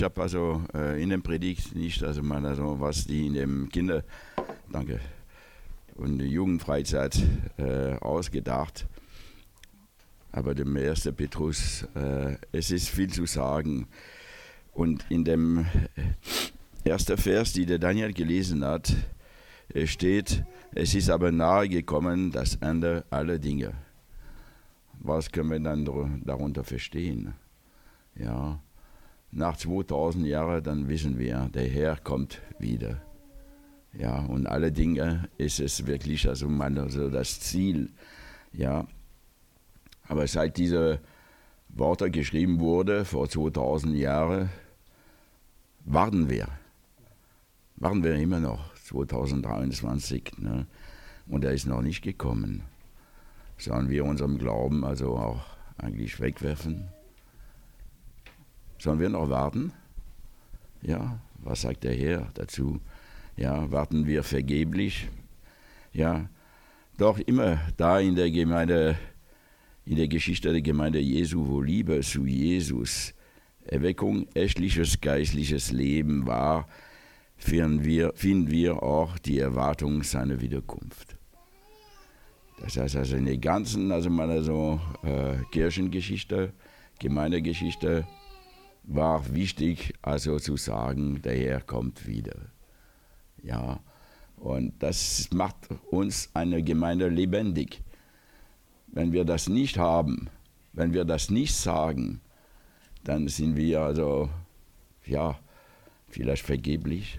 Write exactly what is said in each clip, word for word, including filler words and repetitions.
Ich habe also äh, in der Predigt nicht, also mal also was die in dem Kinder, danke, und der Jugendfreizeit äh, ausgedacht. Aber dem ersten Petrus, äh, es ist viel zu sagen. Und in dem ersten Vers, die der Daniel gelesen hat, steht, es ist aber nahe gekommen, das Ende aller Dinge. Was können wir dann darunter verstehen? Ja, nach zweitausend Jahren, dann wissen wir, der Herr kommt wieder. Ja, und alle Dinge ist es wirklich also, mal also das Ziel. Ja, aber seit diese Worte geschrieben wurde, vor zweitausend Jahren, warten wir. Warten wir immer noch, zweitausenddreiundzwanzig. Ne? Und er ist noch nicht gekommen. Sollen wir unserem Glauben also auch eigentlich wegwerfen? Sollen wir noch warten? Ja, was sagt der Herr dazu? Ja, warten wir vergeblich? Ja, doch immer da in der Gemeinde, in der Geschichte der Gemeinde Jesu, wo Liebe zu Jesus, Erweckung, echtliches geistliches Leben war, finden wir, finden wir auch die Erwartung seiner Wiederkunft. Das heißt also in der ganzen, also meine so äh, Kirchengeschichte, Gemeindegeschichte, war wichtig, also zu sagen, der Herr kommt wieder. Ja, und das macht uns eine Gemeinde lebendig. Wenn wir das nicht haben, wenn wir das nicht sagen, dann sind wir also, ja, vielleicht vergeblich.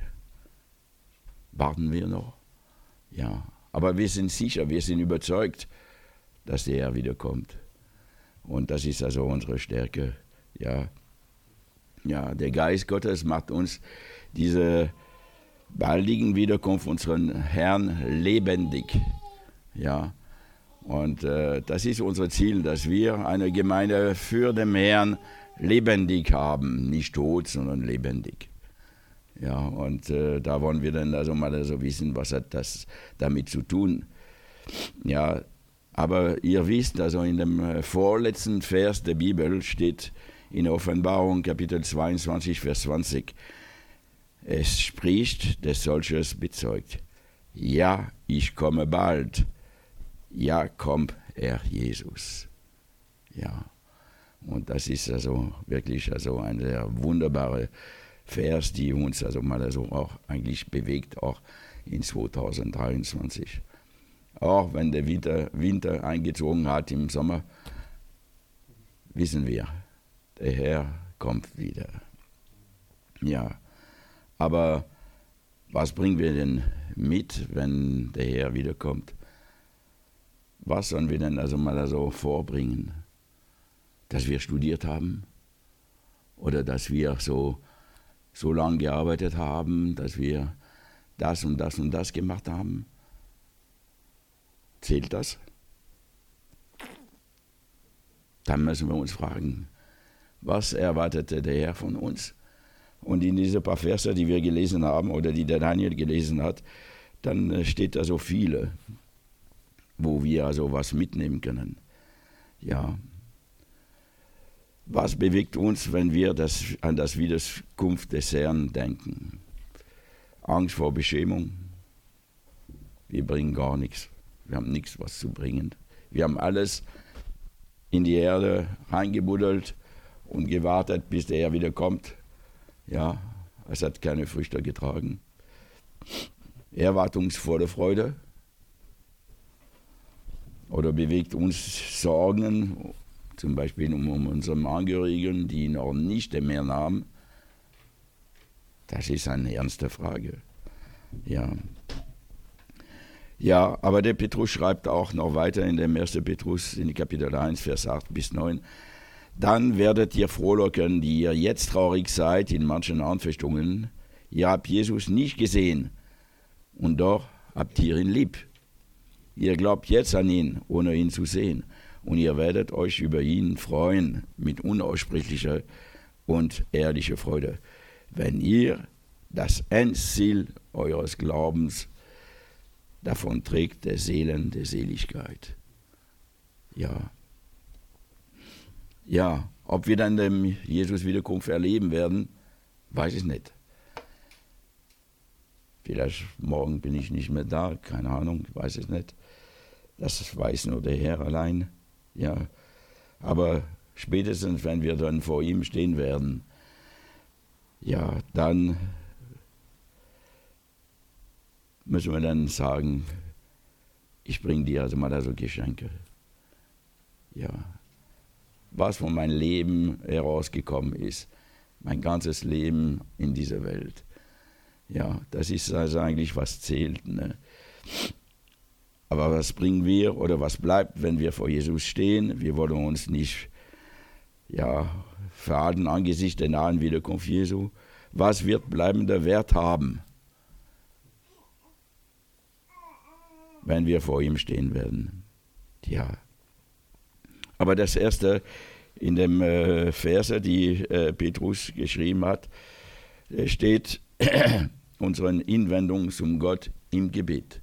Warten wir noch? Ja, aber wir sind sicher, wir sind überzeugt, dass der Herr wiederkommt. Und das ist also unsere Stärke, ja. Ja, der Geist Gottes macht uns diese baldigen Wiederkunft unseren Herrn lebendig. Ja, und äh, das ist unser Ziel, dass wir eine Gemeinde für den Herrn lebendig haben, nicht tot, sondern lebendig. Ja, und äh, da wollen wir dann also mal so wissen, was hat das damit zu tun. Ja, aber ihr wisst, also in dem äh, vorletzten Vers der Bibel steht in der Offenbarung, Kapitel zweiundzwanzig, Vers zwanzig, es spricht, der solches bezeugt. Ja, ich komme bald. Ja, kommt er Jesus. Ja, und das ist also wirklich also ein sehr wunderbarer Vers, die uns also mal also auch eigentlich bewegt, auch in zweitausenddreiundzwanzig. Auch wenn der Winter, Winter eingezogen hat im Sommer, wissen wir, der Herr kommt wieder. Ja, aber was bringen wir denn mit, wenn der Herr wiederkommt? Was sollen wir denn also mal so vorbringen? Dass wir studiert haben? Oder dass wir so, so lange gearbeitet haben, dass wir das und das und das gemacht haben? Zählt das? Dann müssen wir uns fragen, was erwartete der Herr von uns? Und in diese paar Verse, die wir gelesen haben oder die der Daniel gelesen hat, dann steht da so viele, wo wir also was mitnehmen können. Ja. Was bewegt uns, wenn wir das, an das Wiederkunft des Herrn denken? Angst vor Beschämung? Wir bringen gar nichts. Wir haben nichts, was zu bringen. Wir haben alles in die Erde reingebuddelt und gewartet, bis der Herr wieder kommt. Ja, es hat keine Früchte getragen. Erwartungsvolle Freude. Oder bewegt uns Sorgen, zum Beispiel um, um unsere Angehörigen, die noch nicht den Herrn haben. Das ist eine ernste Frage. Ja. Ja, aber der Petrus schreibt auch noch weiter in dem ersten Petrus, in Kapitel eins, Vers acht bis neun. Dann werdet ihr frohlocken, die ihr jetzt traurig seid in manchen Anfechtungen. Ihr habt Jesus nicht gesehen und doch habt ihr ihn lieb. Ihr glaubt jetzt an ihn, ohne ihn zu sehen. Und ihr werdet euch über ihn freuen mit unaussprechlicher und ehrlicher Freude, wenn ihr das Endziel eures Glaubens davon trägt, der Seelen der Seligkeit. Ja. Ja, ob wir dann den Jesus Wiederkunft erleben werden, Weiß ich nicht. Vielleicht morgen bin ich nicht mehr da, keine Ahnung, weiß es nicht. Das weiß nur der Herr allein. Ja. Aber spätestens, wenn wir dann vor ihm stehen werden, ja, dann müssen wir dann sagen, ich bringe dir also mal also Geschenke. Ja. Was von meinem Leben herausgekommen ist, mein ganzes Leben in dieser Welt. Ja, das ist also eigentlich, was zählt. Ne? Aber was bringen wir oder was bleibt, wenn wir vor Jesus stehen? Wir wollen uns nicht ja, verhalten angesichts der nahen Wiederkunft Jesu. Was wird bleibender Wert haben, wenn wir vor ihm stehen werden? Ja. Aber das Erste in dem äh, Verse, die äh, Petrus geschrieben hat, steht unseren Hinwendungen zum Gott im Gebet.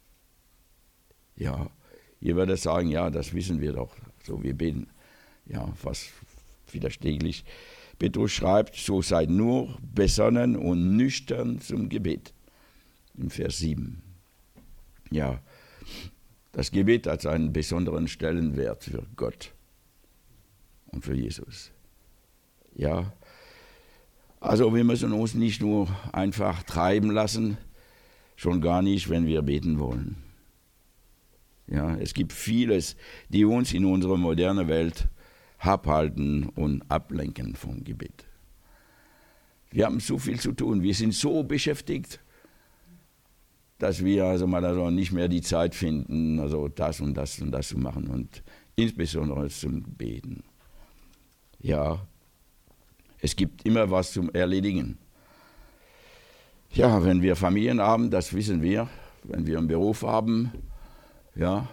Ja, ihr werdet sagen, ja, das wissen wir doch, so wir beten, ja, fast widerstehlich. Petrus schreibt, so seid nur besonnen und nüchtern zum Gebet, im Vers sieben. Ja, das Gebet hat einen besonderen Stellenwert für Gott und für Jesus. Ja, also wir müssen uns nicht nur einfach treiben lassen, schon gar nicht, wenn wir beten wollen. Ja, es gibt vieles, die uns in unserer modernen Welt abhalten und ablenken vom Gebet. Wir haben so viel zu tun, wir sind so beschäftigt, dass wir also mal also nicht mehr die Zeit finden, also das und das und das zu machen und insbesondere zum Beten. Ja, es gibt immer was zum Erledigen. Ja, wenn wir Familien haben, das wissen wir, wenn wir einen Beruf haben, ja,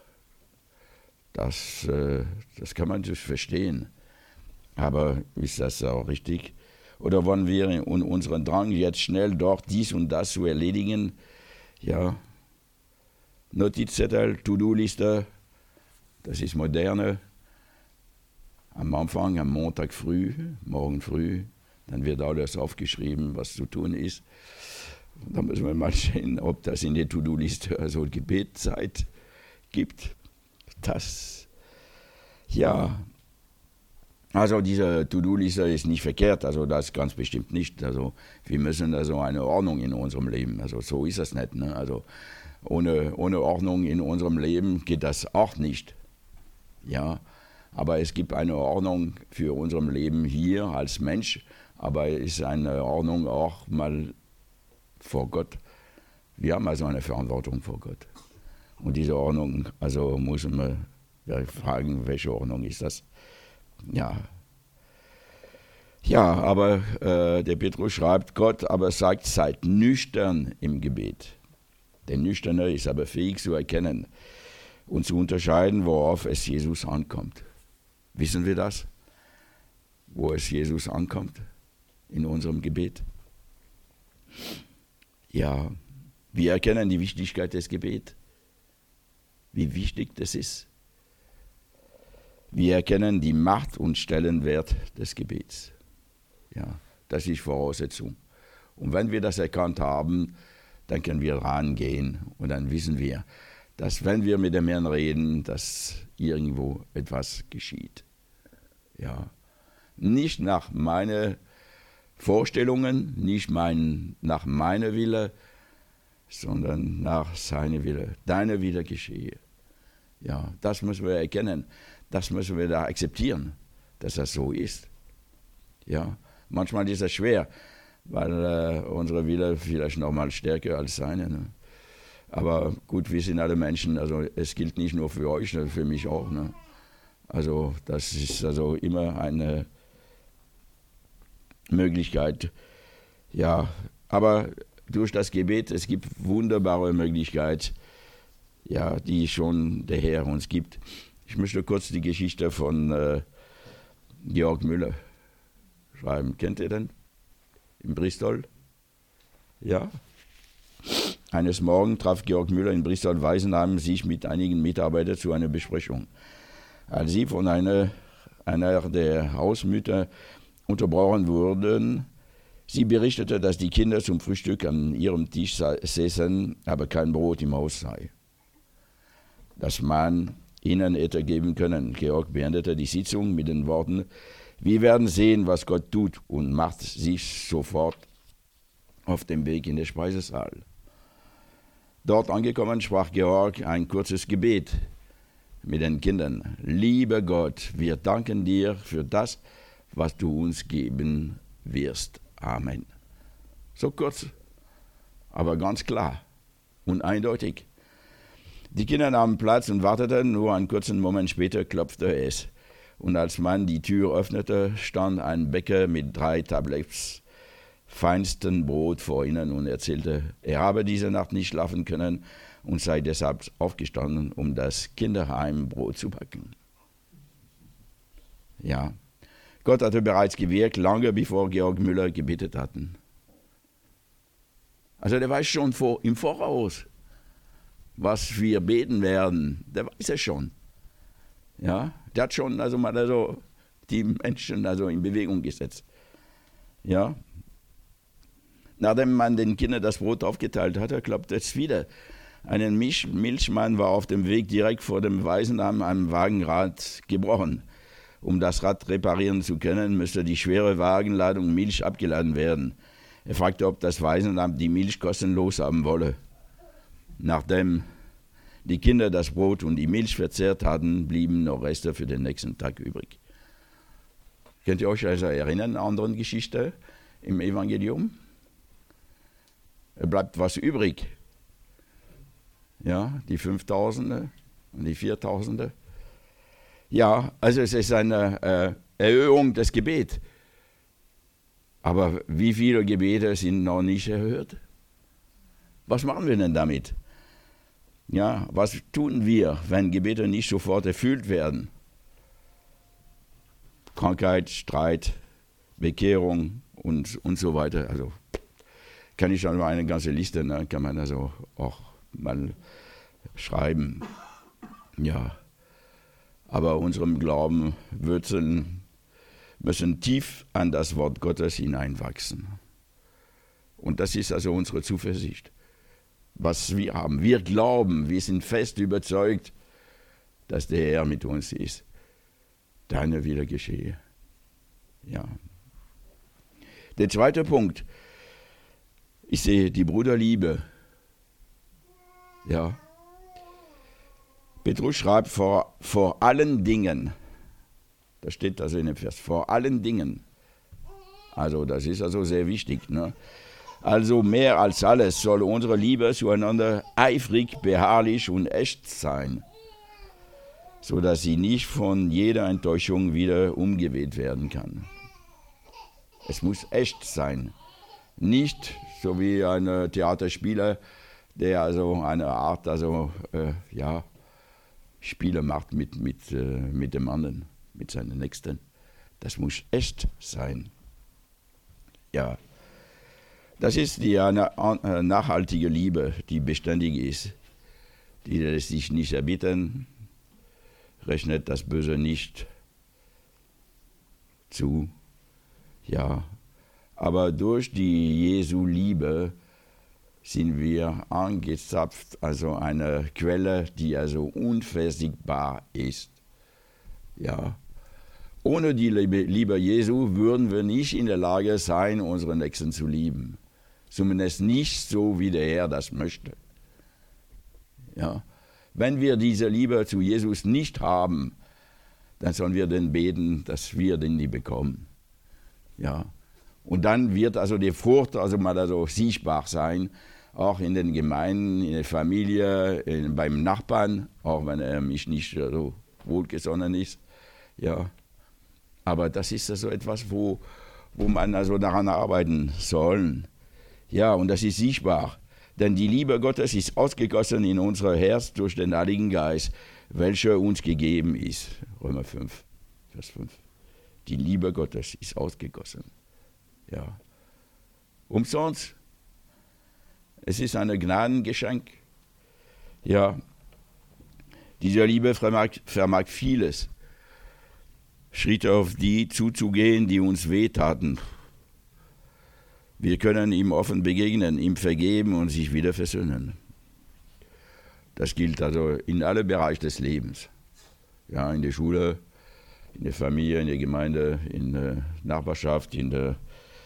das, äh, das kann man natürlich verstehen. Aber ist das auch richtig? Oder wollen wir in unseren Drang jetzt schnell dort dies und das zu erledigen? Ja, Notizzettel, To-Do-Liste, das ist moderne. Am Anfang, am Montag früh, morgen früh, dann wird alles aufgeschrieben, was zu tun ist. Und dann müssen wir mal sehen, ob das in der To-Do-Liste also Gebetszeit gibt. Das, ja, also diese To-Do-Liste ist nicht verkehrt, also das ganz bestimmt nicht. Also wir müssen also eine Ordnung in unserem Leben, also so ist das nicht. Ne? Also ohne, ohne Ordnung in unserem Leben geht das auch nicht. Ja, aber es gibt eine Ordnung für unserem Leben hier als Mensch, aber es ist eine Ordnung auch mal vor Gott. Wir haben also eine Verantwortung vor Gott. Und diese Ordnung, also muss man ja, fragen, welche Ordnung ist das? Ja, ja, aber äh, der Petrus schreibt, Gott aber sagt, seid nüchtern im Gebet. Der Nüchterne ist aber fähig zu erkennen und zu unterscheiden, worauf es Jesus ankommt. Wissen wir das? Wo es Jesus ankommt in unserem Gebet? Ja, wir erkennen die Wichtigkeit des Gebets, wie wichtig das ist. Wir erkennen die Macht und Stellenwert des Gebets. Ja, das ist Voraussetzung. Und wenn wir das erkannt haben, dann können wir rangehen und dann wissen wir, dass wenn wir mit dem Herrn reden, dass irgendwo etwas geschieht. Ja, nicht nach meinen Vorstellungen, nicht mein, nach meiner Wille, sondern nach seiner Wille. Deine Wille geschehe. Ja, das müssen wir erkennen. Das müssen wir da akzeptieren, dass das so ist. Ja, manchmal ist das schwer, weil äh, unsere Wille vielleicht noch mal stärker als seine. Ne? Aber gut, wir sind alle Menschen, also es gilt nicht nur für euch, sondern für mich auch. Ne? Also das ist also immer eine Möglichkeit. Ja, aber durch das Gebet, es gibt wunderbare Möglichkeiten, ja, die schon der Herr uns gibt. Ich möchte kurz die Geschichte von äh, Georg Müller schreiben. Kennt ihr den? In Bristol? Ja? Eines Morgens traf Georg Müller in Bristol-Weisenheim sich mit einigen Mitarbeitern zu einer Besprechung. Als sie von einer, einer der Hausmütter unterbrochen wurden, Sie berichtete, dass die Kinder zum Frühstück an ihrem Tisch säßen, aber kein Brot im Haus sei. Dass man ihnen hätte geben können. Georg beendete die Sitzung mit den Worten: Wir werden sehen, was Gott tut, und macht sich sofort auf den Weg in den Speisesaal. Dort angekommen sprach Georg ein kurzes Gebet mit den Kindern. Lieber Gott, wir danken dir für das, was du uns geben wirst. Amen. So kurz, aber ganz klar und eindeutig. Die Kinder nahmen Platz und warteten, nur einen kurzen Moment später klopfte es. Und als man die Tür öffnete, stand ein Bäcker mit drei Tabletts feinsten Brot vor ihnen und erzählte, er habe diese Nacht nicht schlafen können und sei deshalb aufgestanden, um das Kinderheim Brot zu backen. Ja, Gott hatte bereits gewirkt, lange bevor Georg Müller gebetet hatten. Also der weiß schon vor, im Voraus, was wir beten werden. Der weiß es schon. Ja, der hat schon also mal also die Menschen also in Bewegung gesetzt. Ja. Nachdem man den Kindern das Brot aufgeteilt hatte, klappte es wieder. Ein Milch, Milchmann war auf dem Weg direkt vor dem Waisenheim am Wagenrad gebrochen. Um das Rad reparieren zu können, müsste die schwere Wagenladung Milch abgeladen werden. Er fragte, ob das Waisenheim die Milch kostenlos haben wolle. Nachdem die Kinder das Brot und die Milch verzehrt hatten, blieben noch Reste für den nächsten Tag übrig. Könnt ihr euch also erinnern an eine andere Geschichte im Evangelium? Es bleibt was übrig. Ja, die Fünftausende und die Viertausende. Ja, also es ist eine äh, Erhöhung des Gebets. Aber wie viele Gebete sind noch nicht erhört? Was machen wir denn damit? Ja, was tun wir, wenn Gebete nicht sofort erfüllt werden? Krankheit, Streit, Bekehrung und, und so weiter. Also kann ich schon mal eine ganze Liste, ne, kann man also auch mal schreiben. Ja, aber unserem Glauben Wurzeln müssen tief an das Wort Gottes hineinwachsen. Und das ist also unsere Zuversicht, was wir haben. Wir glauben, wir sind fest überzeugt, dass der Herr mit uns ist. Deine Wille geschehe. Ja. Der zweite Punkt, ich sehe die Bruderliebe. Ja. Petrus schreibt vor, vor allen Dingen, das steht also in dem Vers, vor allen Dingen. Also das ist also sehr wichtig. Ne? Also mehr als alles soll unsere Liebe zueinander eifrig, beharrlich und echt sein, sodass sie nicht von jeder Enttäuschung wieder umgeweht werden kann. Es muss echt sein. Nicht so wie ein Theaterspieler, der also eine Art, also äh, ja, Spiele macht mit, mit, äh, mit dem anderen, mit seinen Nächsten. Das muss echt sein. Ja, das ist die eine, eine nachhaltige Liebe, die beständig ist, die lässt sich nicht erbittern, rechnet das Böse nicht zu. Ja, aber durch die Jesu Liebe sind wir angezapft, also eine Quelle, die also unversiegbar ist. Ja. Ohne die Liebe Jesu würden wir nicht in der Lage sein, unsere Nächsten zu lieben. Zumindest nicht so, wie der Herr das möchte. Ja. Wenn wir diese Liebe zu Jesus nicht haben, dann sollen wir den beten, dass wir den nie bekommen. Ja. Und dann wird also die Frucht also mal also sichtbar sein, auch in den Gemeinden, in der Familie, in, beim Nachbarn, auch wenn er mich nicht so wohlgesonnen ist. Ja. Aber das ist also etwas, wo, wo man also daran arbeiten soll. Ja, und das ist sichtbar. Denn die Liebe Gottes ist ausgegossen in unser Herz durch den Heiligen Geist, welcher uns gegeben ist. Römer fünf, Vers fünf. Die Liebe Gottes ist ausgegossen. Ja. Umsonst. Es ist ein Gnadengeschenk. Ja. Diese Liebe vermag, vermag vieles. Schritte auf die zuzugehen, die uns wehtaten. Wir können ihm offen begegnen, ihm vergeben und sich wieder versöhnen. Das gilt also in alle Bereiche des Lebens. Ja, in der Schule, in der Familie, in der Gemeinde, in der Nachbarschaft, in der,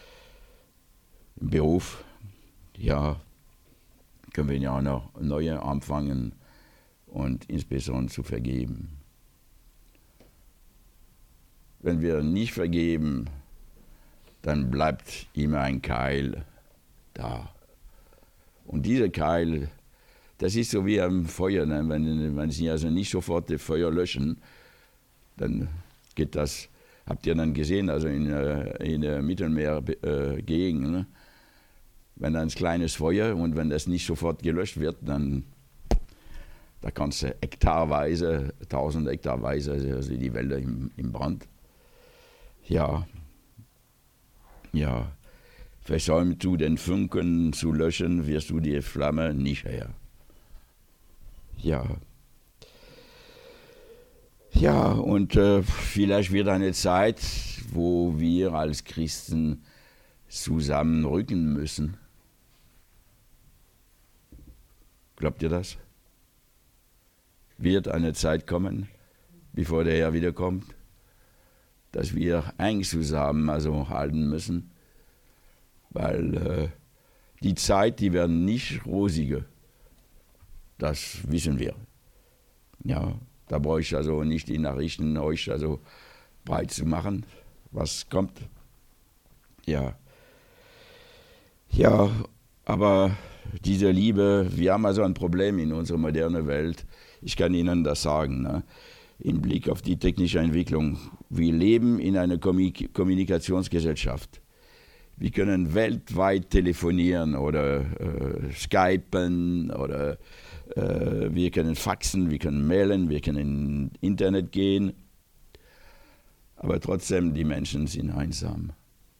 im Beruf. Ja, können wir ja auch noch neue anfangen und insbesondere zu vergeben. Wenn wir nicht vergeben, dann bleibt immer ein Keil da. Und dieser Keil, das ist so wie am Feuer. Ne? Wenn, wenn Sie also nicht sofort das Feuer löschen, dann geht das, habt ihr dann gesehen, also in, in der Mittelmeergegend, ne? Wenn da ein kleines Feuer und wenn das nicht sofort gelöscht wird, dann da kannst du hektarweise, tausend hektarweise, also die Wälder im, im Brand. Ja, ja, versäumst du den Funken zu löschen, wirst du die Flamme nicht her. Ja. Ja, und äh, vielleicht wird eine Zeit, wo wir als Christen zusammenrücken müssen. Glaubt ihr das? Wird eine Zeit kommen, bevor der Herr wiederkommt, dass wir eng zusammen also halten müssen, weil äh, die Zeit, die werden nicht rosiger. Das wissen wir. Ja, da brauche ich also nicht die Nachrichten euch also breit zu machen, was kommt. Ja, ja, aber diese Liebe, wir haben also ein Problem in unserer modernen Welt. Ich kann Ihnen das sagen, ne? Im Blick auf die technische Entwicklung. Wir leben in einer Kommunikationsgesellschaft. Wir können weltweit telefonieren oder äh, skypen oder äh, wir können faxen, wir können mailen, wir können ins Internet gehen. Aber trotzdem, die Menschen sind einsam.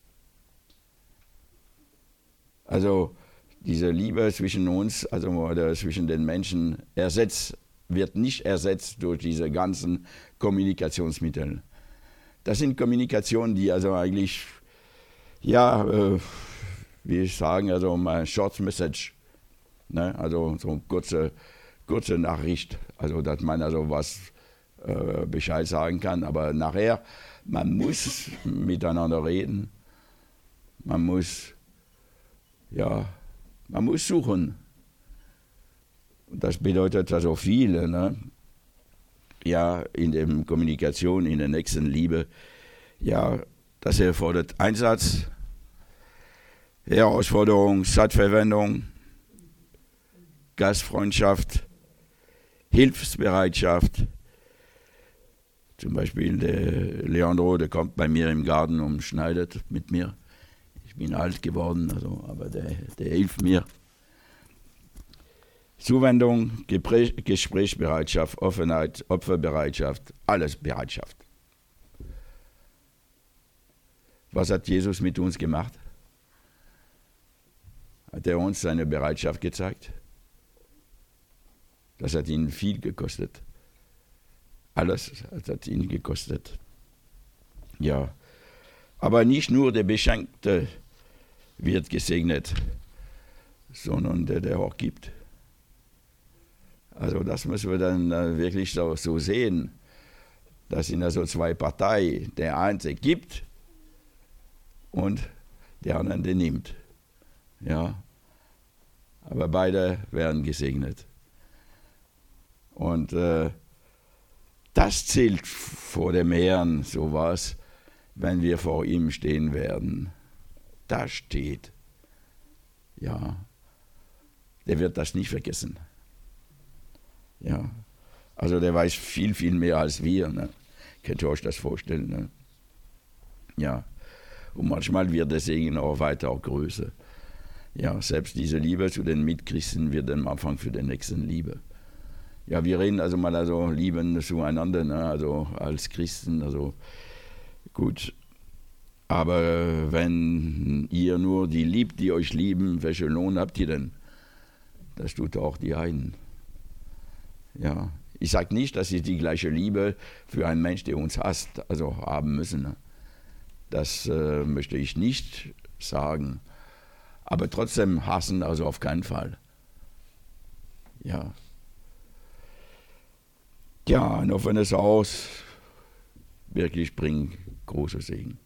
Also diese Liebe zwischen uns, also oder zwischen den Menschen, ersetzt, wird nicht ersetzt durch diese ganzen Kommunikationsmittel. Das sind Kommunikationen, die also eigentlich, ja, äh, wie ich sagen, also eine Short Message, ne? Also so eine kurze, kurze Nachricht, also dass man also was äh, Bescheid sagen kann, aber nachher, man muss miteinander reden, man muss, ja, man muss suchen. Und das bedeutet also viel, ne? Ja, in der Kommunikation, in der nächsten Liebe. Ja, das erfordert Einsatz, Herausforderung, Zeitverwendung, Gastfreundschaft, Hilfsbereitschaft. Zum Beispiel der Leandro, der kommt bei mir im Garten und schneidet mit mir. Ich bin alt geworden, also, aber der, der hilft mir. Zuwendung, Gesprächsbereitschaft, Offenheit, Opferbereitschaft, alles Bereitschaft. Was hat Jesus mit uns gemacht? Hat er uns seine Bereitschaft gezeigt? Das hat ihn viel gekostet. Alles hat ihn gekostet. Ja, aber nicht nur der Beschenkte wird gesegnet, sondern der, der auch gibt. Also das müssen wir dann wirklich so, so sehen. Das sind also zwei Parteien. Der eine der gibt und der andere der nimmt. Ja. Aber beide werden gesegnet. Und äh, das zählt vor dem Herrn, sowas, wenn wir vor ihm stehen werden. Da steht. Ja. Der wird das nicht vergessen. Ja, also der weiß viel, viel mehr als wir. Ne? Könnt ihr euch das vorstellen? Ne? Ja, und manchmal wird der Segen auch weiter auch größer. Ja, selbst diese Liebe zu den Mitchristen wird am Anfang für den Nächsten Liebe. Ja, wir reden also mal also Lieben zueinander, ne? Also als Christen, also gut. Aber wenn ihr nur die liebt, die euch lieben, welchen Lohn habt ihr denn? Das tut auch die Heiden. Ja, ich sage nicht, dass sie die gleiche Liebe für einen Mensch, der uns hasst, also haben müssen. Das äh, möchte ich nicht sagen. aber trotzdem hassen, also auf keinen Fall. Ja. Ja, ein offenes Haus wirklich bringt große Segen.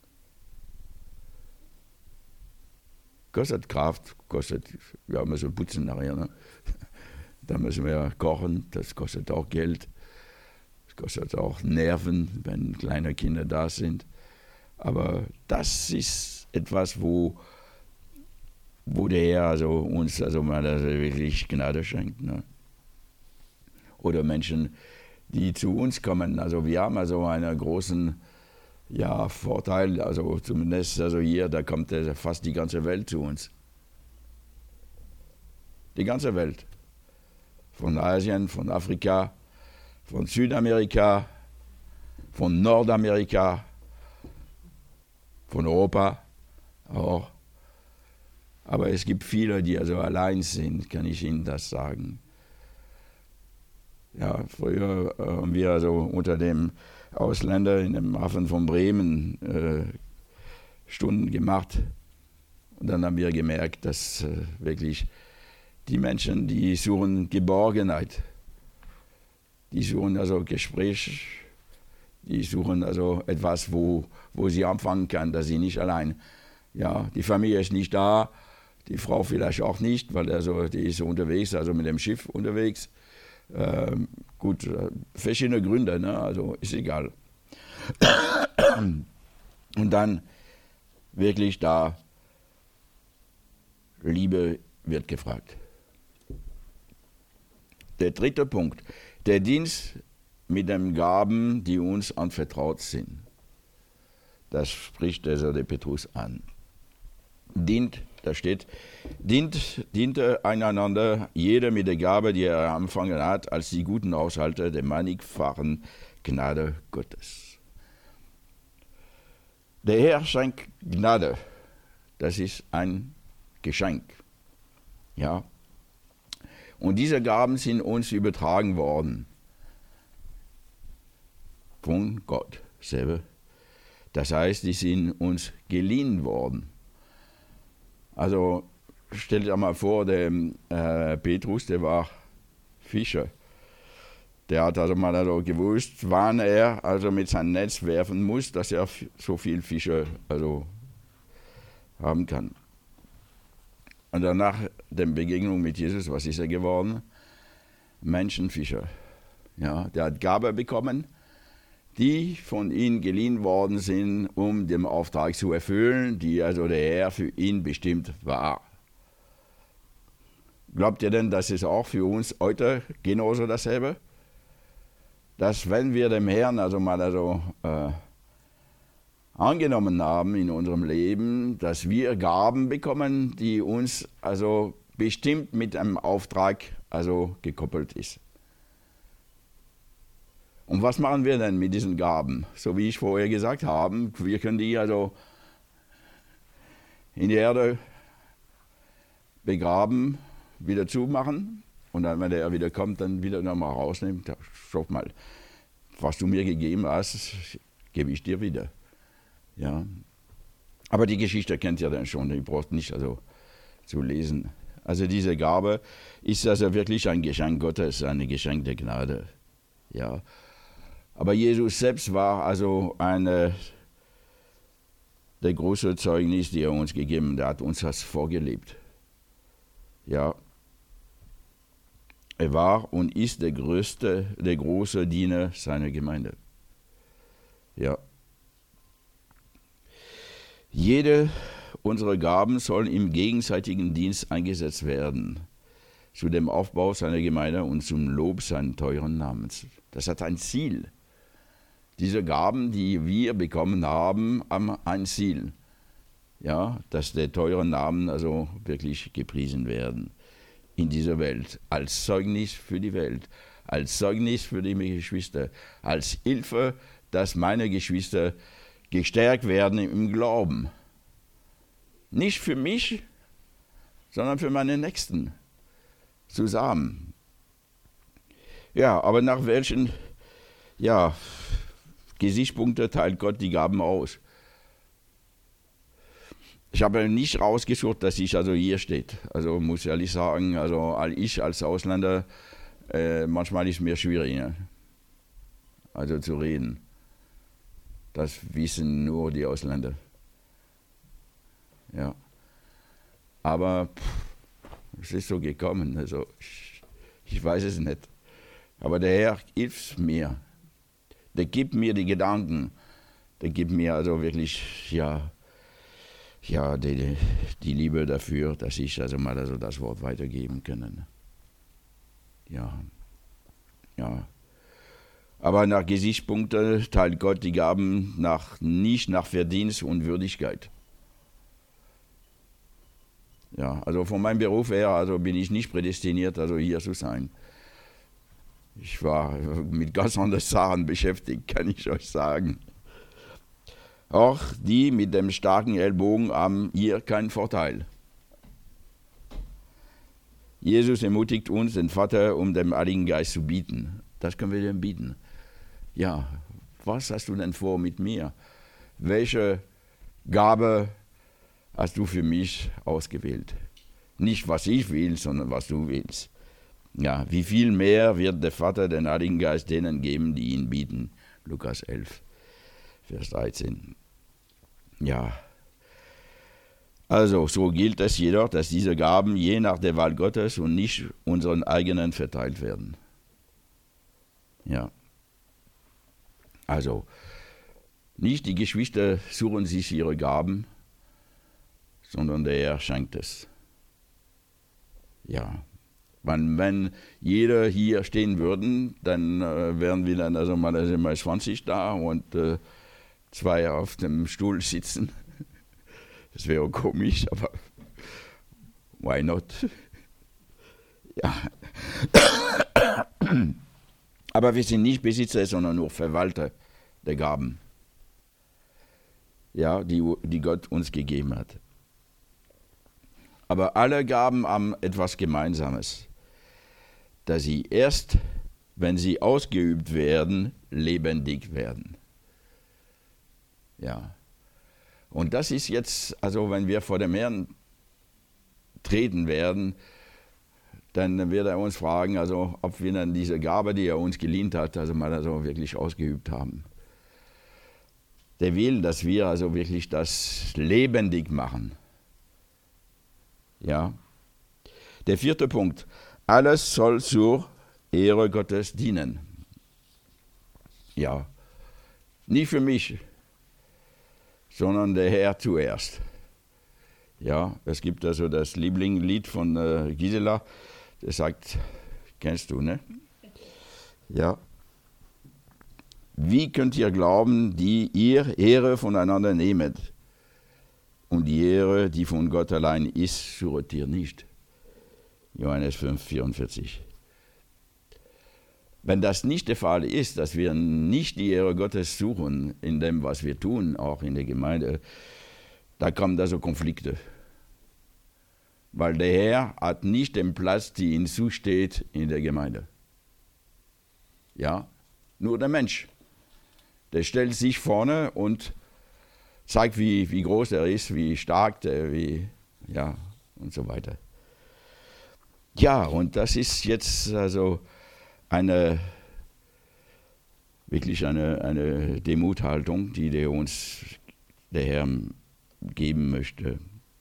Kostet Kraft, kostet, ja, müssen putzen nachher, ne? Da müssen wir kochen, das kostet auch Geld. Das kostet auch Nerven, wenn kleine Kinder da sind. Aber das ist etwas, wo, wo der Herr also uns also mal also wirklich Gnade schenkt. Ne? Oder Menschen, die zu uns kommen. Also wir haben also einen großen ja, Vorteil, also zumindest also hier, da kommt fast die ganze Welt zu uns. Die ganze Welt. Von Asien, von Afrika, von Südamerika, von Nordamerika, von Europa auch. Aber es gibt viele, die also allein sind, kann ich Ihnen das sagen. Ja, früher äh, haben wir also unter dem Ausländer in dem Hafen von Bremen äh, Stunden gemacht. Und dann haben wir gemerkt, dass äh, wirklich die Menschen, die suchen Geborgenheit. Die suchen also Gespräch, die suchen also etwas, wo, wo sie anfangen kann, dass sie nicht allein, ja, die Familie ist nicht da, die Frau vielleicht auch nicht, weil also die ist unterwegs, also mit dem Schiff unterwegs. Ähm, gut, verschiedene Gründe, ne? Also ist egal. Und dann wirklich da, Liebe wird gefragt. Der dritte Punkt, der Dienst mit den Gaben, die uns anvertraut sind. Das spricht also der Petrus an. Dient, da steht, dient, diente einander, jeder mit der Gabe, die er empfangen hat, als die guten Haushalter der mannigfachen Gnade Gottes. Der Herr schenkt Gnade. Das ist ein Geschenk. Ja. Und diese Gaben sind uns übertragen worden. Von Gott selber. Das heißt, die sind uns geliehen worden. Also stellt euch mal vor, der äh, Petrus, der war Fischer. Der hat also mal also gewusst, wann er also mit seinem Netz werfen muss, dass er so viel Fische also haben kann. Und danach der Begegnung mit Jesus, was ist er geworden? Menschenfischer. Ja, der hat Gabe bekommen, die von ihm geliehen worden sind, um den Auftrag zu erfüllen, die also der Herr für ihn bestimmt war. Glaubt ihr denn, das ist auch für uns heute genauso dasselbe? Dass wenn wir dem Herrn also mal also äh, angenommen haben in unserem Leben, dass wir Gaben bekommen, die uns also bestimmt mit einem Auftrag also gekoppelt ist. Und was machen wir denn mit diesen Gaben? So wie ich vorher gesagt habe, wir können die also in die Erde begraben, wieder zumachen und dann, wenn der wieder kommt, dann wieder nochmal rausnehmen. Schau mal, was du mir gegeben hast, gebe ich dir wieder. Ja. Aber die Geschichte kennt ihr dann schon, ihr braucht nicht also zu lesen. Also diese Gabe ist also wirklich ein Geschenk Gottes, ein Geschenk der Gnade. Ja. Aber Jesus selbst war also eine, der große Zeugnis, die er uns gegeben hat, der hat uns das vorgelebt. Ja. Er war und ist der größte, der große Diener seiner Gemeinde. Ja. Jede unserer Gaben soll im gegenseitigen Dienst eingesetzt werden, zu dem Aufbau seiner Gemeinde und zum Lob seines teuren Namens. Das hat ein Ziel. Diese Gaben, die wir bekommen haben, haben ein Ziel. Ja, dass der teure Namen also wirklich gepriesen werden in dieser Welt, als Zeugnis für die Welt, als Zeugnis für die Geschwister, als Hilfe, dass meine Geschwister gestärkt werden im Glauben. Nicht für mich, sondern für meine Nächsten zusammen. Ja, aber nach welchen ja, Gesichtspunkten teilt Gott die Gaben aus? Ich habe nicht rausgesucht, dass ich also hier steht. Also muss ich ehrlich sagen, also ich als Ausländer, äh, manchmal ist es mir schwierig, ne? Also zu reden. Das wissen nur die Ausländer. Ja. Aber pff, es ist so gekommen. Also ich, ich weiß es nicht. Aber der Herr hilft mir. Der gibt mir die Gedanken. Der gibt mir also wirklich, ja, ja, die, die Liebe dafür, dass ich also mal also das Wort weitergeben kann. Ja, ja. Aber nach Gesichtspunkten teilt Gott die Gaben nach, nicht nach Verdienst und Würdigkeit. Ja, also von meinem Beruf her, also bin ich nicht prädestiniert, also hier zu sein. Ich war mit ganz anderen Sachen beschäftigt, kann ich euch sagen. Auch die mit dem starken Ellbogen haben hier keinen Vorteil. Jesus ermutigt uns, den Vater um den Heiligen Geist zu bieten. Das können wir dem bieten. Ja, was hast du denn vor mit mir? Welche Gabe hast du für mich ausgewählt? Nicht, was ich will, sondern was du willst. Ja, wie viel mehr wird der Vater den Heiligen Geist denen geben, die ihn bieten? Lukas elf, Vers dreizehn. Ja, also so gilt es jedoch, dass diese Gaben je nach der Wahl Gottes und nicht unseren eigenen verteilt werden. Ja, also nicht die Geschwister suchen sich ihre Gaben, sondern der Herr schenkt es. Ja, wenn, wenn jeder hier stehen würde, dann äh, wären wir dann also mal, also mal zwanzig da und äh, zwei auf dem Stuhl sitzen. Das wäre komisch, aber why not? Ja. Aber wir sind nicht Besitzer, sondern nur Verwalter der Gaben, ja, die, die Gott uns gegeben hat. Aber alle Gaben haben etwas Gemeinsames, dass sie erst, wenn sie ausgeübt werden, lebendig werden. Ja. Und das ist jetzt, also wenn wir vor dem Herrn treten werden, dann wird er uns fragen, also ob wir dann diese Gabe, die er uns geliehen hat, also mal also wirklich ausgeübt haben. Der will, dass wir also wirklich das lebendig machen. Ja. Der vierte Punkt. Alles soll zur Ehre Gottes dienen. Ja. Nicht für mich, sondern der Herr zuerst. Ja, es gibt also das Lieblingslied von äh, Gisela, der sagt, kennst du, ne? Ja. Wie könnt ihr glauben, die ihr Ehre voneinander nehmet? Und die Ehre, die von Gott allein ist, sucht ihr nicht. Johannes fünf, vierundvierzig. Wenn das nicht der Fall ist, dass wir nicht die Ehre Gottes suchen in dem, was wir tun, auch in der Gemeinde, da kommen also Konflikte. Weil der Herr hat nicht den Platz, der ihm zusteht in der Gemeinde. Ja, nur der Mensch. Der stellt sich vorne und zeigt, wie, wie groß er ist, wie stark der, wie, ja, und so weiter. Ja, und das ist jetzt also eine, wirklich eine, eine Demuthaltung, die der uns der Herr geben möchte.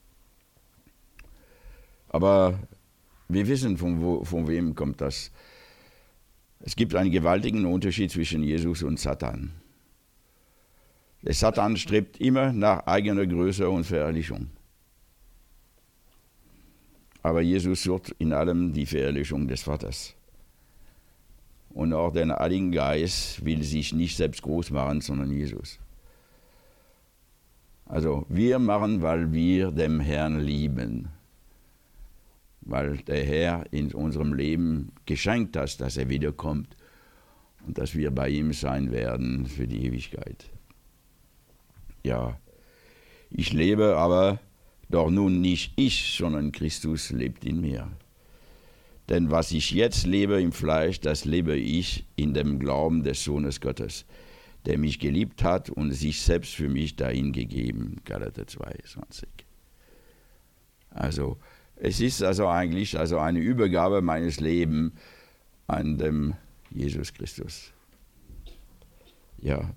Aber wir wissen, von, wo, von wem kommt das. Es gibt einen gewaltigen Unterschied zwischen Jesus und Satan. Der Satan strebt immer nach eigener Größe und Verherrlichung. Aber Jesus sucht in allem die Verherrlichung des Vaters. Und auch der Heilige Geist will sich nicht selbst groß machen, sondern Jesus. Also wir machen, weil wir den Herrn lieben. Weil der Herr in unserem Leben geschenkt hat, dass er wiederkommt und dass wir bei ihm sein werden für die Ewigkeit. Ja, ich lebe aber doch nun nicht ich, sondern Christus lebt in mir. Denn was ich jetzt lebe im Fleisch, das lebe ich in dem Glauben des Sohnes Gottes, der mich geliebt hat und sich selbst für mich dahin gegeben. Galater zwei, zwanzig. Also es ist also eigentlich also eine Übergabe meines Lebens an dem Jesus Christus. Ja.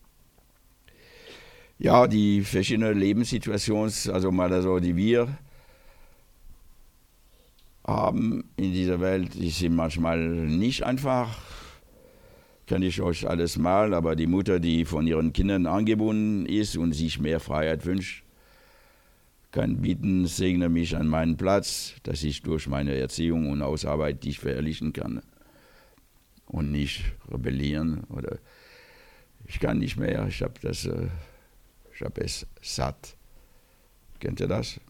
Ja, die verschiedenen Lebenssituationen, also mal also, die wir haben in dieser Welt, die sind manchmal nicht einfach. Kann ich euch alles mal, aber die Mutter, die von ihren Kindern angebunden ist und sich mehr Freiheit wünscht, kann bitten, segne mich an meinen Platz, dass ich durch meine Erziehung und Ausarbeit dich verherrlichen kann und nicht rebellieren oder ich kann nicht mehr, ich habe das, ich habe es satt. Kennt ihr das?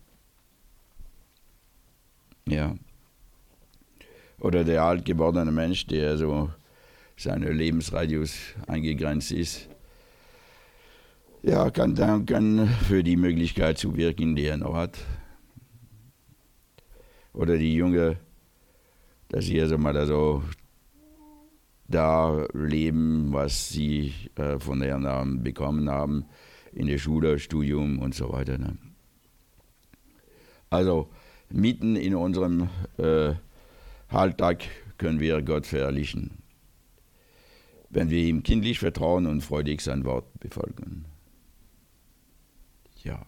Ja. Oder der alt gewordene Mensch, der so seine Lebensradius eingegrenzt ist, ja, kann danken für die Möglichkeit zu wirken, die er noch hat. Oder die Junge, dass sie also mal so da leben, was sie äh, von ihren Namen bekommen haben, in der Schule, Studium und so weiter. Ne? Also mitten in unserem äh, Alltag können wir Gott verherrlichen, wenn wir ihm kindlich vertrauen und freudig sein Wort befolgen. Ja.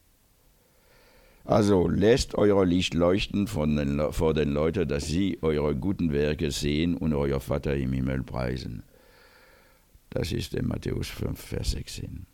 Also lasst euer Licht leuchten von den, vor den Leuten, dass sie eure guten Werke sehen und euer Vater im Himmel preisen. Das ist in Matthäus fünf, Vers sechzehn.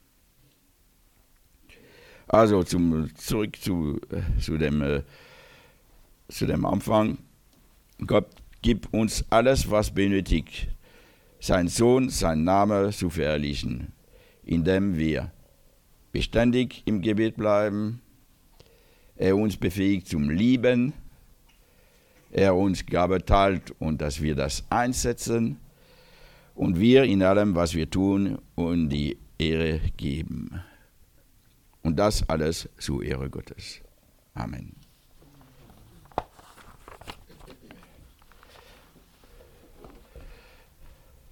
Also zum, zurück zu, äh, zu, dem, äh, zu dem Anfang. Gott gibt uns alles, was benötigt, sein Sohn, sein Name zu verherrlichen, indem wir beständig im Gebet bleiben, er uns befähigt zum Lieben, er uns Gabe teilt und dass wir das einsetzen und wir in allem, was wir tun, uns die Ehre geben. Und das alles zur Ehre Gottes. Amen.